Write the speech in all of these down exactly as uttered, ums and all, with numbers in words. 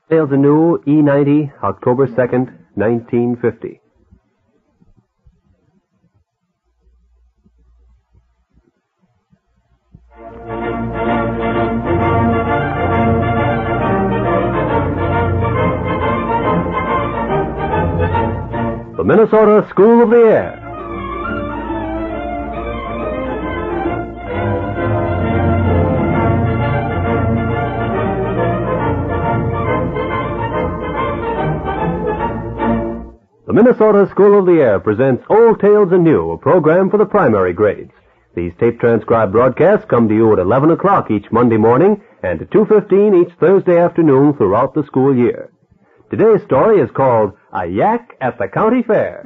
Tales Anew, E ninety, October second, nineteen fifty. The Minnesota School of the Air. The Minnesota School of the Air presents Old Tales Anew, a program for the primary grades. These tape-transcribed broadcasts come to you at eleven o'clock each Monday morning and at two fifteen each Thursday afternoon throughout the school year. Today's story is called A Yak at the County Fair.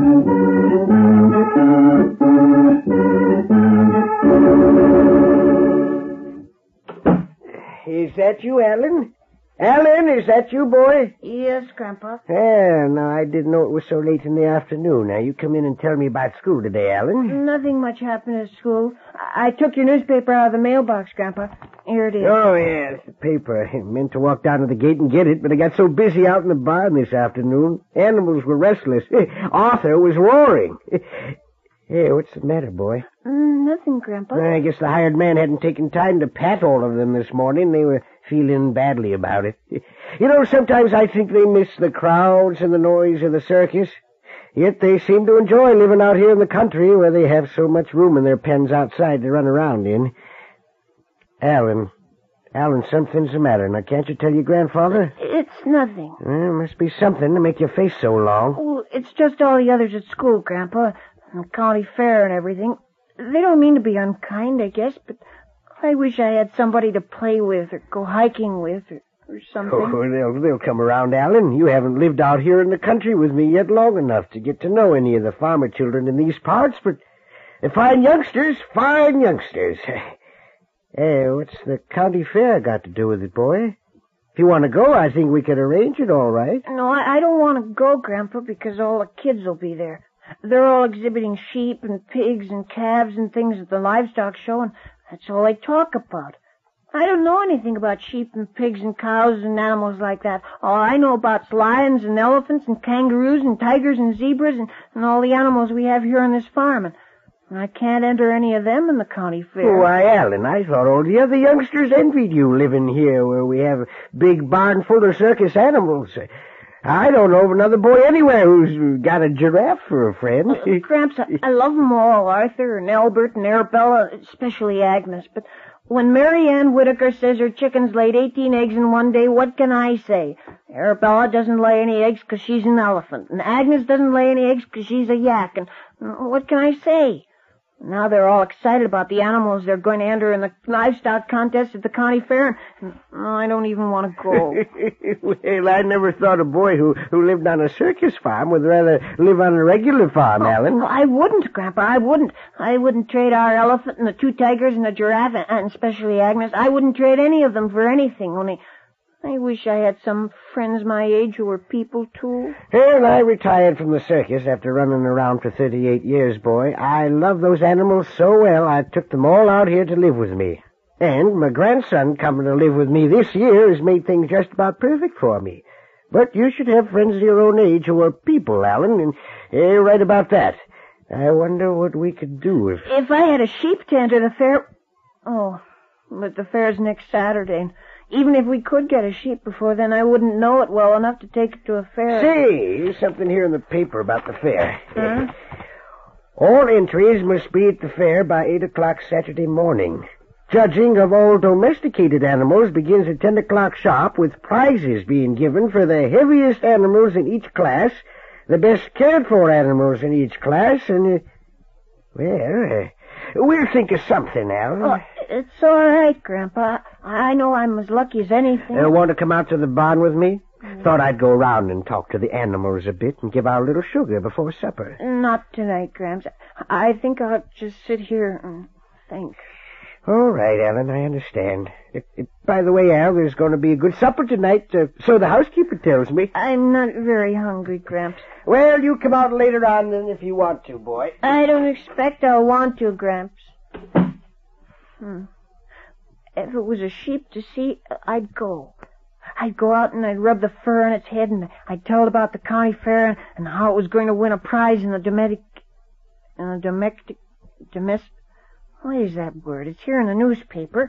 Is that you, Alan? Alan, is that you, boy? Yes, Grandpa. Yeah, no, I didn't know it was so late in the afternoon. Now, you come in and tell me about school today, Alan. Nothing much happened at school. I, I took your newspaper out of the mailbox, Grandpa. Here it is. Oh, yes, the paper. I meant to walk down to the gate and get it, but I got so busy out in the barn this afternoon. Animals were restless. Arthur was roaring. Hey, what's the matter, boy? Mm, nothing, Grandpa. I guess the hired man hadn't taken time to pat all of them this morning. They were feeling badly about it. You know, sometimes I think they miss the crowds and the noise of the circus. Yet they seem to enjoy living out here in the country where they have so much room in their pens outside to run around in. Alan, Alan, something's the matter. Now, can't you tell your grandfather? It's nothing. Well, must be something to make your face so long. Oh, it's just all the others at school, Grandpa. And county fair and everything. They don't mean to be unkind, I guess, but I wish I had somebody to play with or go hiking with or, or something. Oh, they'll, they'll come around, Alan. You haven't lived out here in the country with me yet long enough to get to know any of the farmer children in these parts, but they're fine youngsters, fine youngsters. Hey, what's the county fair got to do with it, boy? If you want to go, I think we could arrange it all right. No, I, I don't want to go, Grandpa, because all the kids will be there. They're all exhibiting sheep and pigs and calves and things at the livestock show, and that's all they talk about. I don't know anything about sheep and pigs and cows and animals like that. All I know about's lions and elephants and kangaroos and tigers and zebras and, and all the animals we have here on this farm. And I can't enter any of them in the county fair. Why, Alan, I thought all the other youngsters envied you living here where we have a big barn full of circus animals. I don't know of another boy anywhere who's got a giraffe for a friend. Uh, Gramps, I, I love them all, Arthur and Albert and Arabella, especially Agnes. But when Mary Ann Whitaker says her chickens laid eighteen eggs in one day, what can I say? Arabella doesn't lay any eggs because she's an elephant, and Agnes doesn't lay any eggs because she's a yak, and uh, what can I say? Now they're all excited about the animals they're going to enter in the livestock contest at the county fair, and I don't even want to go. Well, I never thought a boy who, who lived on a circus farm would rather live on a regular farm, oh, Alan. I wouldn't, Grandpa, I wouldn't. I wouldn't trade our elephant and the two tigers and the giraffe, and especially Agnes. I wouldn't trade any of them for anything, only I wish I had some friends my age who were people, too. Well, I retired from the circus after running around for thirty-eight years, boy. I love those animals so well, I took them all out here to live with me. And my grandson coming to live with me this year has made things just about perfect for me. But you should have friends of your own age who are people, Alan, and you're right about that. I wonder what we could do if... If I had a sheep to enter the fair... Oh, but the fair's next Saturday, and even if we could get a sheep before then, I wouldn't know it well enough to take it to a fair. Say, here's something here in the paper about the fair. Huh? All entries must be at the fair by eight o'clock Saturday morning. Judging of all domesticated animals begins at ten o'clock sharp, with prizes being given for the heaviest animals in each class, the best cared-for animals in each class, and, uh, well, uh, we'll think of something, Al. Oh, it's all right, Grandpa. I know I'm as lucky as anything. Uh, want to come out to the barn with me? Mm. Thought I'd go around and talk to the animals a bit and give out a little sugar before supper. Not tonight, Gramps. I think I'll just sit here and think. All right, Alan, I understand. It, it, by the way, Al, there's going to be a good supper tonight, uh, so the housekeeper tells me. I'm not very hungry, Gramps. Well, you come out later on then if you want to, boy. I don't expect I'll want to, Gramps. Hmm. If it was a sheep to see, I'd go. I'd go out and I'd rub the fur on its head, and I'd tell it about the county fair and, and how it was going to win a prize in the domestic, in the domestic, domestic, what is that word? It's here in the newspaper.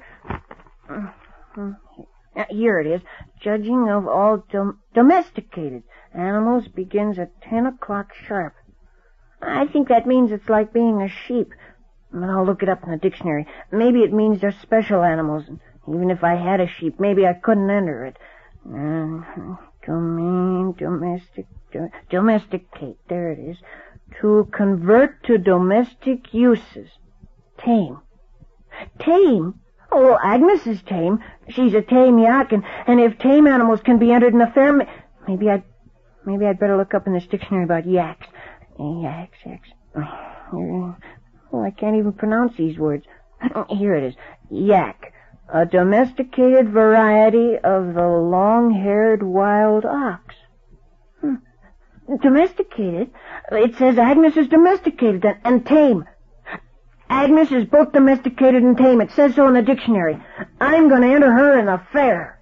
Here it is. Judging of all dom- domesticated animals begins at ten o'clock sharp. I think that means it's like being a sheep. But I'll look it up in the dictionary. Maybe it means they're special animals. Even if I had a sheep, maybe I couldn't enter it. Uh, domain, domestic, do, domesticate. There it is. To convert to domestic uses. Tame. Tame? Oh, Agnes is tame. She's a tame yak, and, and if tame animals can be entered in the fair, maybe I'd, maybe I'd better look up in this dictionary about yaks. Yaks, yaks. Oh, I can't even pronounce these words. Here it is. Yak. A domesticated variety of the long-haired wild ox. Hmm. Domesticated? It says Agnes is domesticated and, and tame. Agnes is both domesticated and tame. It says so in the dictionary. I'm going to enter her in the fair.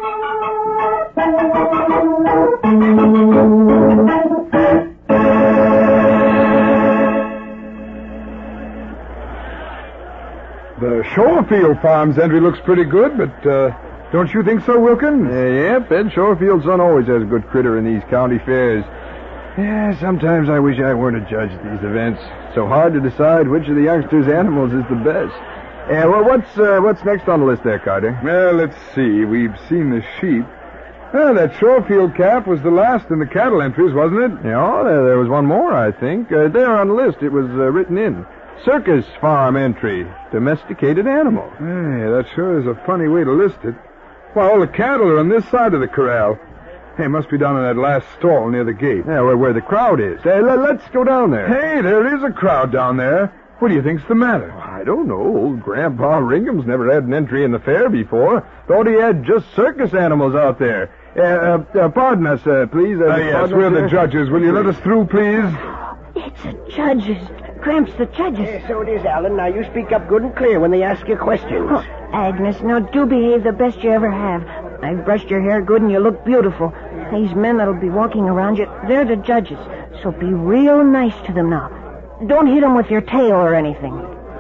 The Shorefield Farms entry looks pretty good, but uh, don't you think so, Wilkins? Uh, yep, Ed Shorefield's son always has a good critter in these county fairs. Yeah, sometimes I wish I weren't a judge at these events. So hard to decide which of the youngsters' animals is the best. Yeah, well, what's uh, what's next on the list there, Carter? Well, let's see. We've seen the sheep. Oh, that Shorefield calf was the last in the cattle entries, wasn't it? Yeah, there, there was one more, I think. Uh, there on the list, it was uh, written in. Circus farm entry. Domesticated animal. Hey, that sure is a funny way to list it. Why, all the cattle are on this side of the corral. Hey, it must be down in that last stall near the gate. Yeah, where, where the crowd is. Hey, let, let's go down there. Hey, there is a crowd down there. What do you think's the matter? Oh, I don't know. Old Grandpa Ringham's never had an entry in the fair before. Thought he had just circus animals out there. Uh, uh, uh, pardon us, uh, please. Uh, uh, yes, we're the judges. Will you let us through, please? It's the judges. Gramps, the judges. Yeah, so it is, Alan. Now you speak up good and clear when they ask you questions. Oh, Agnes, now do behave the best you ever have. I've brushed your hair good and you look beautiful. These men that'll be walking around you, they're the judges. So be real nice to them now. Don't hit them with your tail or anything.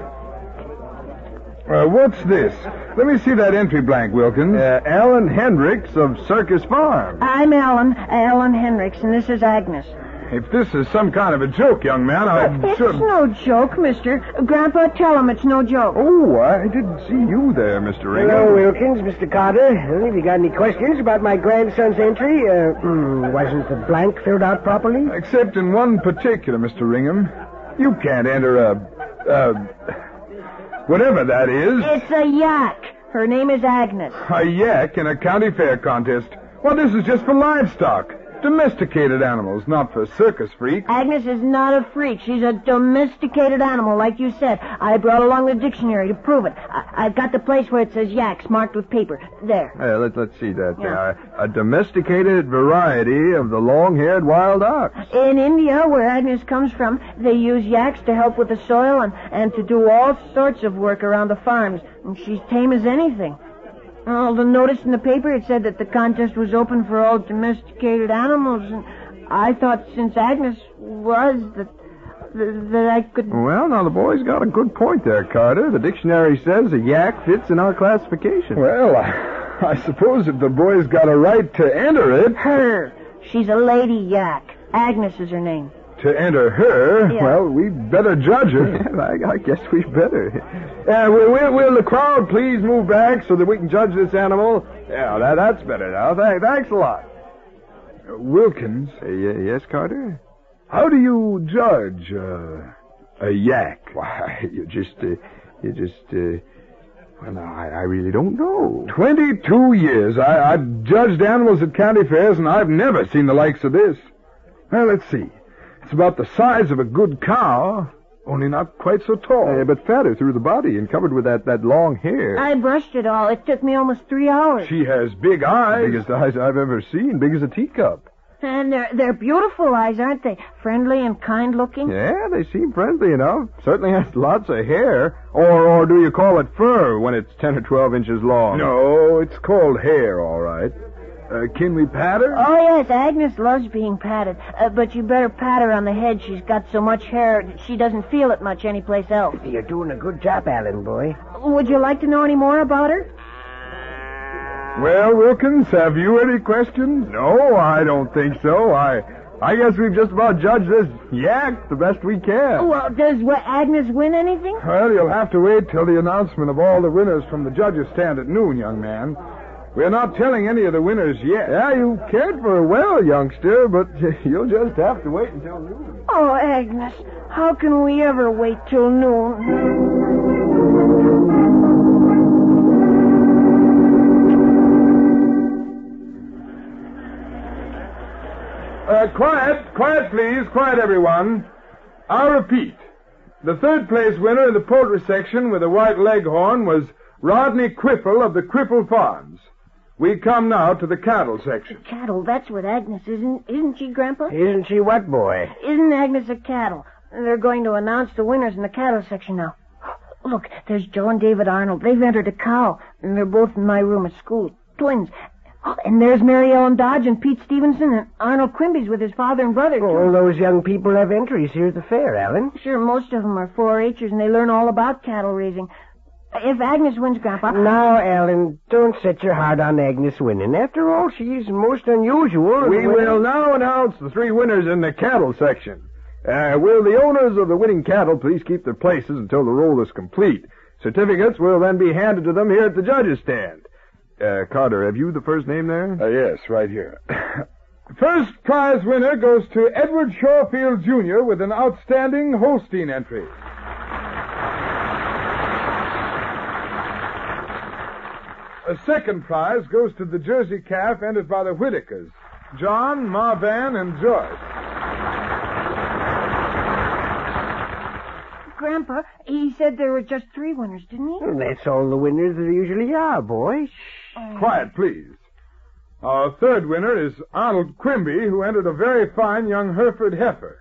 Uh, what's this? Let me see that entry blank, Wilkins. Uh, Alan Hendricks of Circus Farm. I'm Alan, Alan Hendricks, and this is Agnes. If this is some kind of a joke, young man, I It's should... no joke, mister. Grandpa, tell him it's no joke. Oh, I didn't see you there, Mister Ringham. Hello, Wilkins, Mister Carter. Well, have you got any questions about my grandson's entry? Uh, hmm, wasn't the blank filled out properly? Except in one particular, Mister Ringham. You can't enter a... a... whatever that is. It's a yak. Her name is Agnes. A yak in a county fair contest. Well, this is just for livestock. Domesticated animals, not for circus freaks. Agnes is not a freak. She's a domesticated animal, like you said. I brought along the dictionary to prove it. I- I've got the place where it says yaks marked with paper. There. Uh, let, let's see that. Yeah. Uh, a domesticated variety of the long-haired wild ox. In India, where Agnes comes from, they use yaks to help with the soil and, and to do all sorts of work around the farms. And she's tame as anything. Oh, the notice in the paper, it said that the contest was open for all domesticated animals, and I thought since Agnes was, that, that, that I could... Well, now, the boy's got a good point there, Carter. The dictionary says a yak fits in our classification. Well, I, I suppose if the boy's got a right to enter it... Her. She's a lady yak. Agnes is her name. To enter her, Yeah. well, we'd better judge her. I, I guess we better. Uh, will, will, will the crowd please move back so that we can judge this animal? Yeah, that, that's better now. Thank, thanks a lot. Uh, Wilkins, Uh, y- yes, Carter? how do you judge uh, a yak? Why, you just, uh, you just, uh, well, no, I, I really don't know. Twenty-two years. I, I've judged animals at county fairs, and I've never seen the likes of this. Well, let's see. It's about the size of a good cow, only not quite so tall. Uh, but fatter through the body and covered with that, that long hair. I brushed it all. It took me almost three hours. She has big eyes. Biggest eyes I've ever seen. Big as a teacup. And they're, they're beautiful eyes, aren't they? Friendly and kind-looking. Yeah, they seem friendly enough. Certainly has lots of hair. Or, or do you call it fur when it's ten or twelve inches long? No, it's called hair, all right. Uh, can we pat her? Oh, yes, Agnes loves being patted. Uh, but you better pat her on the head. She's got so much hair that she doesn't feel it much anyplace else. You're doing a good job, Alan, boy. Would you like to know any more about her? Well, Wilkins, have you any questions? No, I don't think so. I I guess we've just about judged this yak the best we can. Well, does what, Agnes win anything? Well, you'll have to wait till the announcement of all the winners from the judges' stand at noon, young man. We're not telling any of the winners yet. Yeah, you cared for her well, youngster, but you'll just have to wait until noon. Oh, Agnes, how can we ever wait till noon? Uh, quiet, quiet, please. Quiet, everyone. I'll repeat. The third place winner in the poultry section with a white leghorn was Rodney Cripple of the Cripple Farms. We come now to the cattle section. Cattle, that's what Agnes isn't, isn't she, Grandpa? Isn't she what, boy? Isn't Agnes a cattle? They're going to announce the winners in the cattle section now. Look, there's Joe and David Arnold. They've entered a cow, and they're both in my room at school. Twins. Oh, and there's Mary Ellen Dodge and Pete Stevenson and Arnold Quimby's with his father and brother, too. All those young people have entries here at the fair, Alan. Sure, most of them are four H'ers, and they learn all about cattle raising. If Agnes wins, Grandpa... Now, Alan, don't set your heart on Agnes winning. After all, she's most unusual. We will now announce the three winners in the cattle section. Uh, will the owners of the winning cattle please keep their places until the roll is complete? Certificates will then be handed to them here at the judges' stand. Uh, Carter, have you the first name there? Uh, yes, right here. First prize winner goes to Edward Shorefield, Junior with an outstanding Holstein entry. A second prize goes to the Jersey calf entered by the Whitakers, John, Marvan, and Joyce. Grandpa, he said there were just three winners, didn't he? Well, that's all the winners there usually are, boy. Oh. Quiet, please. Our third winner is Arnold Quimby, who entered a very fine young Hereford heifer.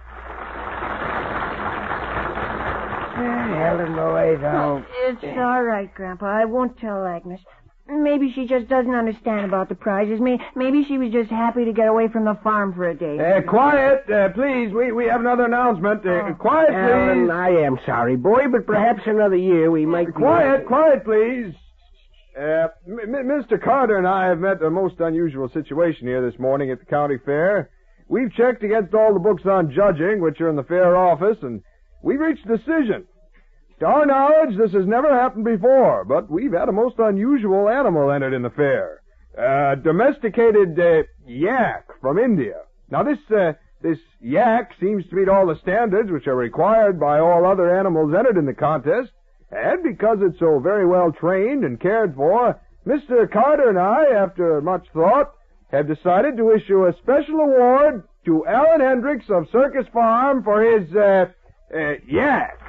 Alan, boy, don't... It's all right, Grandpa. I won't tell Agnes. Maybe she just doesn't understand about the prizes. Maybe she was just happy to get away from the farm for a day. Uh, quiet, uh, please. We we have another announcement. Uh, Oh. Quiet, Alan, please. I am sorry, boy, but perhaps another year we might... be- Quiet, quiet, please. Uh, M- M- Mister Carter and I have met a most unusual situation here this morning at the county fair. We've checked against all the books on judging, which are in the fair office, and we've reached a decision. To our knowledge, this has never happened before, but we've had a most unusual animal entered in the fair. A domesticated uh, yak from India. Now, this uh, this yak seems to meet all the standards which are required by all other animals entered in the contest, and because it's so very well trained and cared for, Mister Carter and I, after much thought, have decided to issue a special award to Alan Hendricks of Circus Farm for his uh, uh, yak.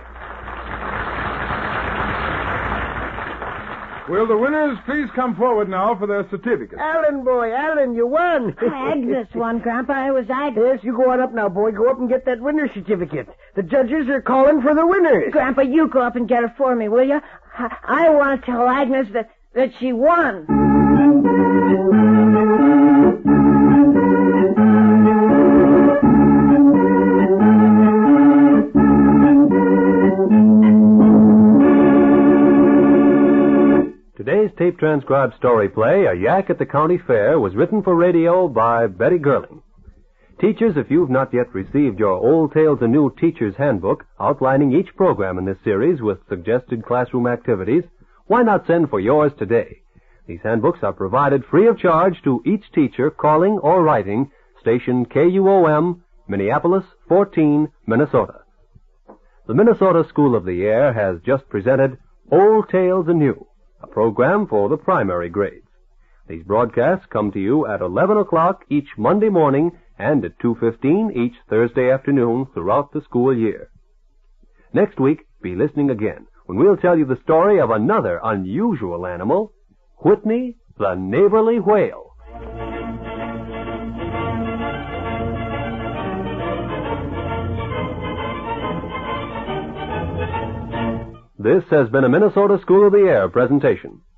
Will the winners please come forward now for their certificates? Alan, boy, Alan, you won. Agnes won, Grandpa. It was Agnes. Yes, you go on up now, boy. Go up and get that winner's certificate. The judges are calling for the winners. Grandpa, you go up and get her for me, will you? I, I want to tell Agnes that, that she won. Today's tape-transcribed story play, A Yak at the County Fair, was written for radio by Betty Gerling. Teachers, if you've not yet received your Old Tales Anew Teacher's Handbook outlining each program in this series with suggested classroom activities, why not send for yours today? These handbooks are provided free of charge to each teacher calling or writing station K U O M, Minneapolis, fourteen, Minnesota. The Minnesota School of the Air has just presented Old Tales Anew, a program for the primary grades. These broadcasts come to you at eleven o'clock each Monday morning and at two fifteen each Thursday afternoon throughout the school year. Next week, be listening again when we'll tell you the story of another unusual animal, Whitney the Neighborly Whale. This has been a Minnesota School of the Air presentation.